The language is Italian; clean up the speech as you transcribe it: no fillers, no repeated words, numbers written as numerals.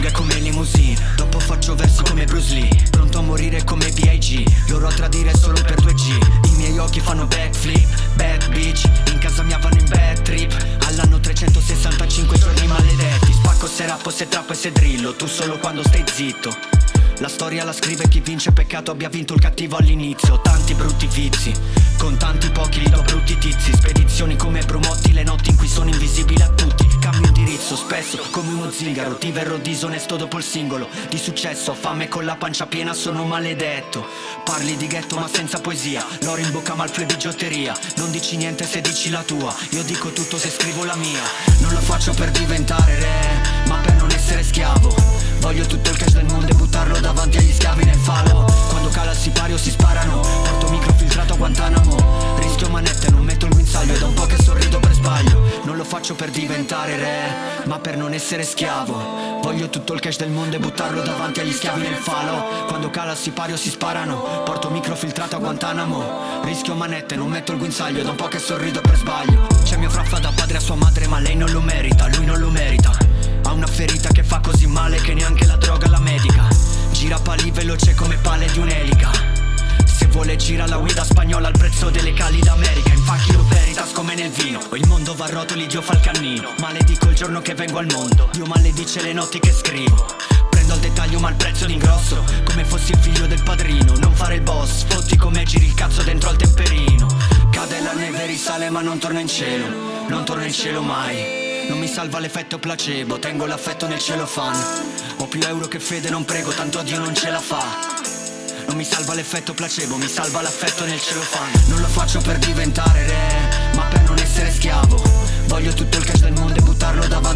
fuga come limousine. Dopo faccio versi come Bruce Lee, pronto a morire come B.I.G. Loro a tradire solo per 2G. I miei occhi fanno backflip, bad bitch. In casa mia vanno in bad trip. All'anno 365 giorni maledetti. Spacco se rappo, se trappo e se drillo. Tu solo quando stai zitto. La storia la scrive chi vince, peccato abbia vinto il cattivo all'inizio. Tanti brutti vizi, con tanti pochi li do brutti tizi. Spedizioni come Brumotti, le notti in cui sono invisibile a tutti. Cambio indirizzo spesso come uno zingaro. Ti verrò disonesto dopo il singolo. Di successo ho fame con la pancia piena, sono maledetto. Parli di ghetto ma senza poesia. L'oro in bocca ma il bigiotteria. Non dici niente se dici la tua. Io dico tutto se scrivo la mia. Non lo faccio per diventare re, ma per non essere schiavo. Voglio tutto il cash del mondo e buttarlo davanti agli schiavi nel falo. Quando cala il sipario si sparano. Porto microfiltrato a Guantanamo. Rischio manette, non metto il guinzaglio. È da un po' che sorrido per sbaglio. Non lo faccio per diventare re, ma per non essere schiavo. Voglio tutto il cash del mondo e buttarlo davanti agli schiavi nel falo. Quando cala il sipario si sparano. Porto microfiltrato a Guantanamo. Rischio manette, non metto il guinzaglio. È da un po' che sorrido per sbaglio. C'è mio fraffa da padre a sua madre, ma lei non lo merita, lui non lo merita. Ha una ferita che fa così male che neanche la droga la medica. Gira pali veloce come palle di un'elica. Se vuole gira la guida spagnola al prezzo delle cali d'America. Infatti lo veritas come nel vino. O il mondo va a rotoli, Dio fa il cannino. Maledico il giorno che vengo al mondo. Dio maledice le notti che scrivo. Prendo al dettaglio ma il prezzo d'ingrosso. Come fossi il figlio del padrino. Non fare il boss, fotti come giri il cazzo dentro al temperino. Cade la neve, risale ma non torna in cielo. Non torna in cielo mai. Non mi salva l'effetto placebo, tengo l'affetto nel cellophane. Ho più euro che fede, non prego, tanto a Dio non ce la fa. Non mi salva l'effetto placebo, mi salva l'affetto nel cellophane. Non lo faccio per diventare re, ma per non essere schiavo. Voglio tutto il cash del mondo e buttarlo davanti